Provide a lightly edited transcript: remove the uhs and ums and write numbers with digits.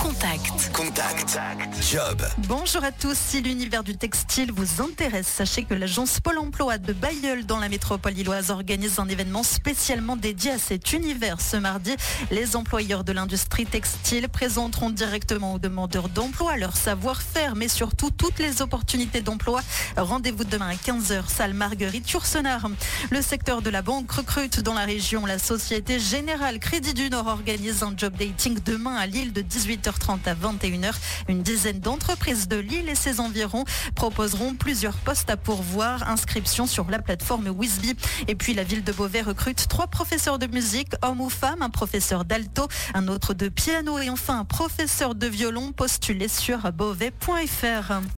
Contact. Job. Bonjour à tous, si l'univers du textile vous intéresse, sachez que l'agence Pôle emploi de Bailleul dans la métropole lilloise organise un événement spécialement dédié à cet univers. Ce mardi, les employeurs de l'industrie textile présenteront directement aux demandeurs d'emploi leur savoir-faire, mais surtout toutes les opportunités d'emploi. Rendez-vous demain à 15h, salle Marguerite Yourcenar. Le secteur de la banque recrute dans la région. La Société Générale Crédit du Nord organise un job dating demain à Lille de 18h30 à 21h. Une dizaine d'entreprises de Lille et ses environs proposeront plusieurs postes à pourvoir. Inscription sur la plateforme Wizby. Et puis la ville de Beauvais recrute 3 professeurs de musique, hommes ou femmes, un professeur d'alto, un autre de piano et enfin un professeur de violon. Postulé sur beauvais.fr.